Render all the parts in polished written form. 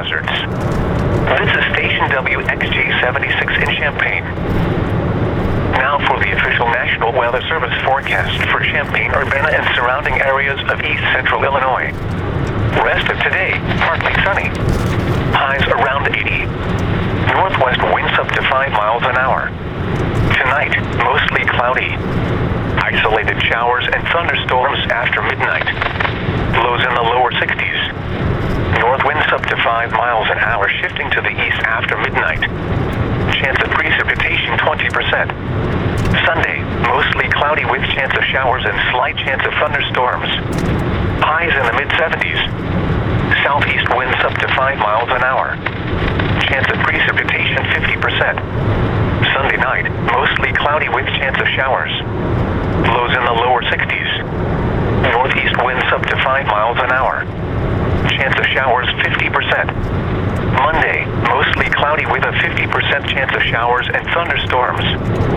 hazards. This is station WXJ-76 in Champaign. Now for the official National Weather Service forecast for Champaign, Urbana, and surrounding areas of east central Illinois. Rest of today, partly sunny. Highs around 80. Northwest winds up to 5 miles an hour. Tonight, mostly cloudy. Isolated showers and thunderstorms after midnight. Lows in the lower 60s. North winds up to 5 miles an hour, shifting to the east after midnight. Chance of precipitation 20%. Sunday, mostly cloudy with chance of showers and slight chance of thunderstorms. Highs in the mid-70s. Southeast winds up to 5 miles an hour. Chance of precipitation 50%. Sunday night, mostly cloudy with chance of showers. Lows in the lower 60s. Northeast winds up to 5 miles an hour. Chance of showers 50%. Monday, mostly cloudy with a 50% chance of showers and thunderstorms.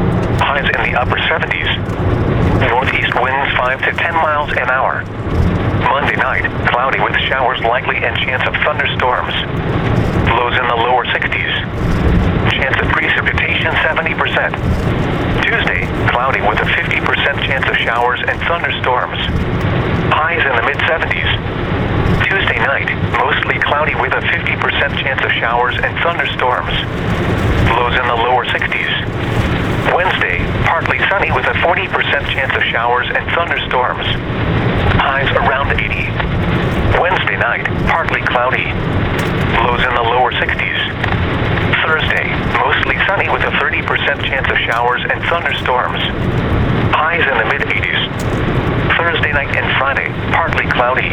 Highs in the upper 70s. Northeast winds 5 to 10 miles an hour. Monday night, cloudy with showers likely and chance of thunderstorms. Lows in the lower 60s. Chance of precipitation 70%. Tuesday, cloudy with a 50% chance of showers and thunderstorms. Highs in the mid-70s. Tuesday night, mostly cloudy with a 50% chance of showers and thunderstorms. Lows in the lower 60s. Wednesday, partly sunny with a 40% chance of showers and thunderstorms. Highs around 80. Wednesday night, partly cloudy. Lows in the lower 60s. Thursday, mostly sunny with a 30% chance of showers and thunderstorms. Highs in the mid-80s. Thursday night and Friday, partly cloudy.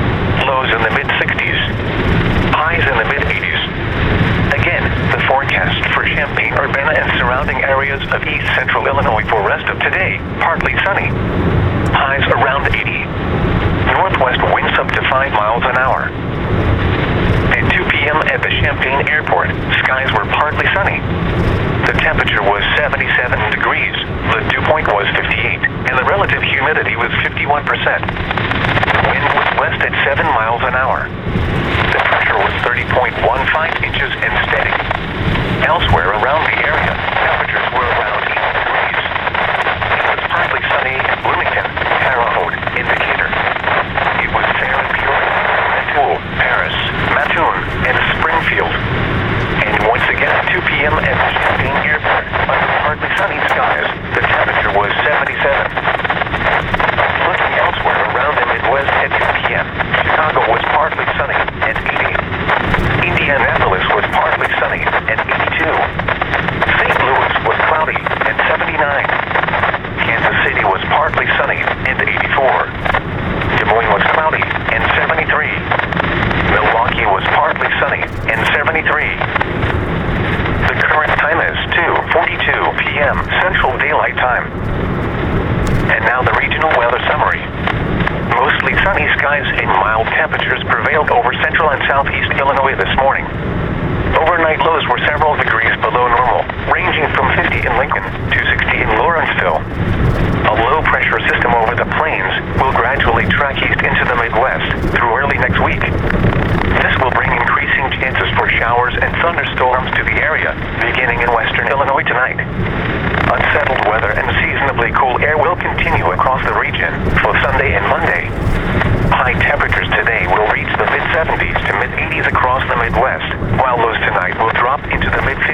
Lows in the mid-60s. Highs in the mid-80s. Again, the forecast for Champaign, Urbana, and surrounding areas of east central Illinois for rest of today, partly sunny. Highs around 80. Northwest winds up to 5 miles an hour. At 2 p.m. at the Champaign Airport, skies were partly sunny. The temperature was 77 degrees, the dew point was 58, and the relative humidity was 51%. The wind was west at 7 miles an hour. The pressure was 30.15 inches and steady. Elsewhere around the area, temperatures were around 80 degrees. It was partly sunny in Bloomington, Terre Haute, in Decatur. It was fair in Peoria, Manitoul, Paris, Mattoon, and Springfield. And once again at 2 p.m. at the Champaign Airport, under partly sunny skies, the temperature was 77. Looking elsewhere around the Midwest at 2 p.m., Chicago was partly sunny at 80. Indianapolis was partly sunny at 82. St. Louis was cloudy at 79. Kansas City was partly sunny at 84. Des Moines was cloudy and 73. Milwaukee was partly sunny and 73. The current time is 2:42 p.m. Central Daylight Time. And now the regional weather summary. Mostly sunny skies and mild temperatures prevailed over central and southeast Illinois this morning. Overnight lows were several degrees below normal, ranging from 50 in Lincoln to 60 in Lawrenceville. A low-pressure system over the plains will gradually track east into the Midwest through early next week. This will bring increasing chances for showers and thunderstorms to the area, beginning in western Illinois tonight. Unsettled weather and seasonably cool air will continue across the region for Sunday and Monday. High temperatures today will reach the mid-70s to mid-80s across the Midwest, while lows tonight will drop into the mid